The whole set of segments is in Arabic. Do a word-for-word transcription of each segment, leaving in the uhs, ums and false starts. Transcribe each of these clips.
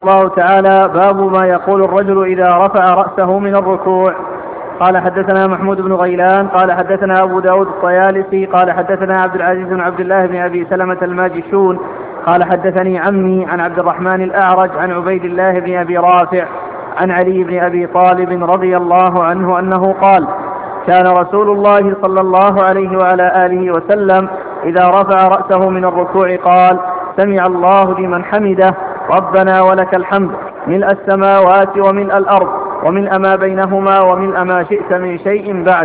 الله تعالى. باب ما يقول الرجل إذا رفع رأسه من الركوع. قال حدثنا محمود بن غيلان قال حدثنا أبو داود الطيالسي قال حدثنا عبد العزيز بن عبد الله بن أبي سلمة الماجشون قال حدثني عمي عن عبد الرحمن الأعرج عن عبيد الله بن أبي رافع عن علي بن أبي طالب رضي الله عنه أنه قال: كان رسول الله صلى الله عليه وعلى آله وسلم إذا رفع رأسه من الركوع قال: سمع الله لمن حمده ربنا ولك الحمد ملء السماوات وملء الأرض وملء ما بينهما وملء ما شئت من شيء بعد.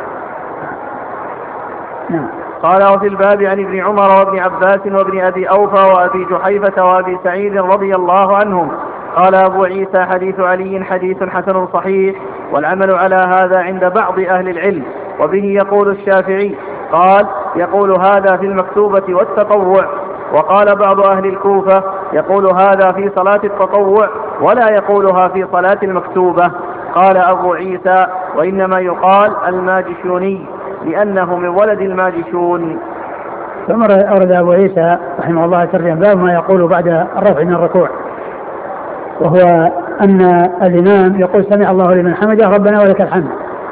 قال: وفي الباب عن ابن عمر وابن عباس وابن أبي أوفى وأبي جحيفة وأبي سعيد رضي الله عنهم. قال أبو عيسى: حديث علي حديث حسن صحيح، والعمل على هذا عند بعض أهل العلم، وبه يقول الشافعي. قال: يقول هذا في المكتوبة والتطوع. وقال بعض أهل الكوفة: يقول هذا في صلاة التطوع ولا يقولها في صلاة المكتوبة. قال أبو عيسى: وإنما يقال الماجشوني لأنه من ولد الماجشون. ثم أورد أبو عيسى رحمه الله ترجم باب ما يقول بعد الرفع من الركوع، وهو أن الإمام يقول: سمع الله لمن حمده ربنا ولك الحمد.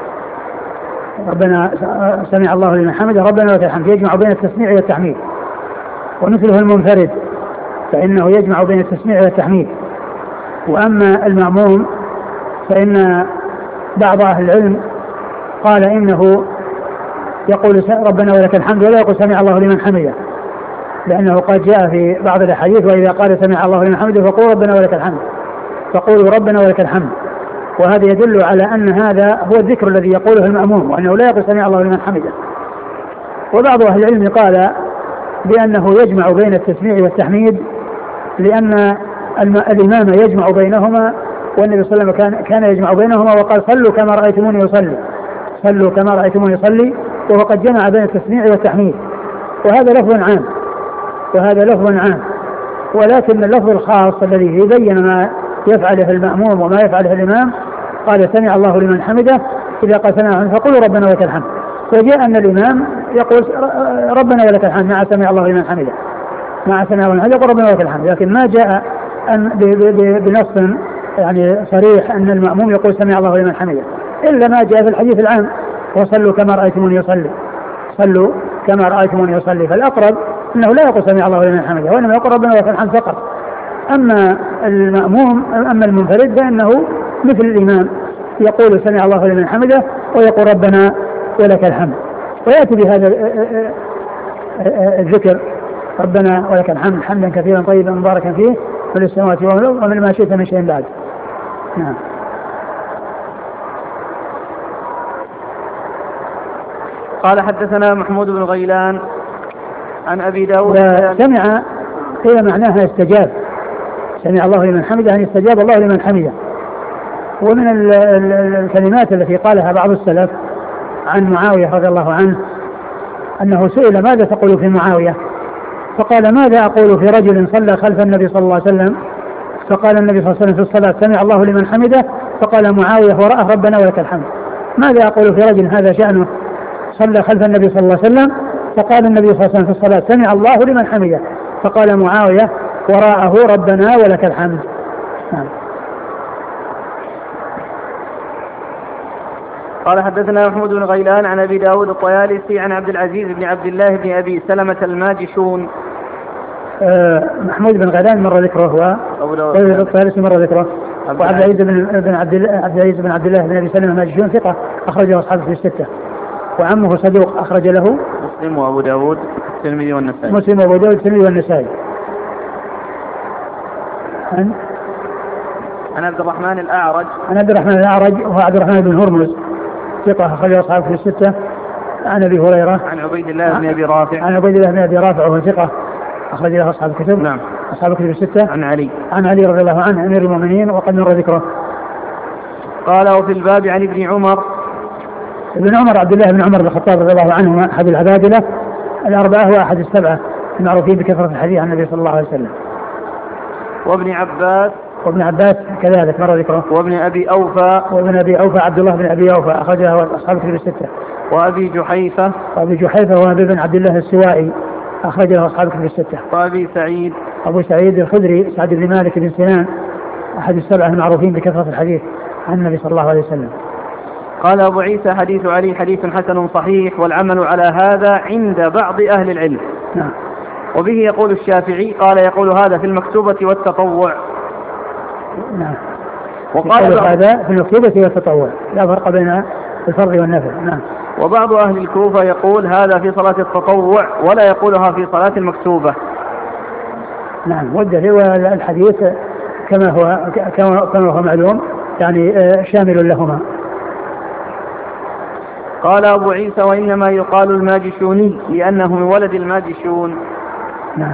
ربنا سمع الله لمن حمده ربنا ولك الحمد، يجمع بين التسميع والتحميد. ومثله المنفرد فإنه يجمع بين التسميع والتحميد. وأما المأموم فإن بعض أهل العلم قال إنه يقول ربنا ولك الحمد ولا يقول سمع الله لمن حمده، لأنه قد جاء في بعض الأحاديث: وإذا قال سمع الله لمن حمده فقولوا ربنا ولك الحمد، فقولوا ربنا ولك الحمد. وهذا يدل على أن هذا هو الذكر الذي يقوله المأموم، وأنه لا يقول سمع الله لمن حمده. وبعض أهل العلم قال بأنه يجمع بين التسميع والتحميد، لأن الإمام يجمع بينهما، والنبي صلى الله عليه وسلم كان, كان يجمع بينهما، وقال: صلوا كما رأيتموني يصلي، صلوا كما رأيتموني يصلي. وهو قد جمع بين التسميع والتحميد، وهذا لفظ عام وهذا لفظ عام ولكن اللفظ الخاص الذي يبين ما يفعله المأموم وما يفعله الإمام قال: سمع الله لمن حمده. إذا قال سمع الله فقولوا ربنا ولك الحمد. وجاء أن الإمام يقول ربنا ولك الحمد مع سمع الله لمن حمده، مع سمع الله لمن حمده يقول ربنا ولك الحمد، لكن ما جاء أن بنص يعني صريح أن المأموم يقول سمع الله لمن حمده، إلا ما جاء في الحديث العام: وصلوا كما رأيتموني يصلي، صلوا كما رأيتموني يصلي. فالأقرب أنه لا يقول سمع الله لمن حمده، وإنما يقول ربنا ولك الحمد فقط. أما المأموم أما المنفرد فإنه مثل الإمام يقول سمع الله لمن حمده ويقول ربنا ولك الحمد، ويأتي بهذا الذكر: ربنا ولك الحمد حمدا كثيرا طيبا مباركا فيه في السماوات والأرض ومن ما شئت من شيء بعد. نعم. قال حدثنا محمود بن غيلان عن أبي داود. سمع قيل معناها استجاب، سمع الله لمن حمده أن استجاب الله لمن حمده. ومن الكلمات التي قالها بعض السلف عن معاوية رضي الله عنه أنه سئل: ماذا تقول في معاوية؟ فقال: ماذا أقول في رجل صلى خلف النبي صلى الله عليه وسلم؟ فقال النبي صلى الله عليه وسلم في الصلاة: سمع الله لمن حمده. فقال معاوية وراءه: ربنا ولك الحمد. ماذا أقول في رجل هذا شأنه صلى خلف النبي صلى الله عليه وسلم؟ فقال النبي صلى الله عليه وسلم في الصلاة: سمع الله لمن حمده. فقال معاوية وراءه: ربنا ولك الحمد. نعم. قال حدثنا محمود بن غيلان عن أبي داود الطيالسي عن عبد العزيز بن عبد الله بن أبي سلمة الماجشون. أه محمود بن غيلان مر ذكره، هو الطيالسي مر ذكره. وعبد العزيز بن عبد الله عبد العزيز بن عبد الله بن أبي سلمة الماجشون ثقة أخرجه أصحابه في الستة، وعمه صدوق أخرج له مسلم وأبو داود الترمذي والنسائي. مسلم وأبو داود الترمذي والنسائي. عن عن عبد الرحمن الأعرج عن عبد الرحمن الأعرج وهو عبد الرحمن بن هرمز ثقة أخرجه أصحابه في الستة. عن أبي هريرة عن عبيد الله بن أبي رافع عن عبيد الله بن أبي رافع وهو ثقة أخرج له أصحاب الكتب. نعم. أصحاب الكتب الستة. عن علي عن علي رضي الله عنه أمير المؤمنين وقد مر ذكره. قال: وفي الباب عن ابن عمر. ابن عمر عبد الله بن عمر بن الخطاب رضي الله عنه أحد العبادلة الأربعة وأحد السبعة المعروفين بكثرة الحديث عن النبي صلى الله عليه وسلم. وابن عباس وابن عباس كذلك مر ذكره. وابن أبي أوفى وابن أبي أوفى عبد الله بن أبي أوفى أخرجه أصحاب الكتب الستة. وأبي جحيفة وأبي جحيفة هو أبي بن عبد الله السوائي أخرجه أصحاب الكتب الستة. وأبي سعيد أبو سعيد الخدري سعد بن مالك بن سنان أحد السبعة المعروفين بكثرة الحديث عن النبي صلى الله عليه وسلم. قال أبو عيسى حديث علي حديث حسن صحيح والعمل على هذا عند بعض أهل العلم. نعم. وبه يقول الشافعي قال يقول هذا في المكتوبة والتطوع. نعم. وقال هذا في المكتوبة والتطوع لا فرق بين الفرض والنفل. نعم. وبعض أهل الكوفة يقول هذا في صلاة التطوع ولا يقولها في صلاة المكتوبة. نعم. والدليل والحديث كما هو كما هو معلوم يعني شامل لهما. قال أبو عيسى وإنما يقال الماجشوني لأنه من ولد الماجشون. نعم.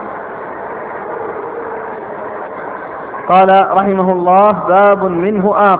قال رحمه الله باب منه آخر.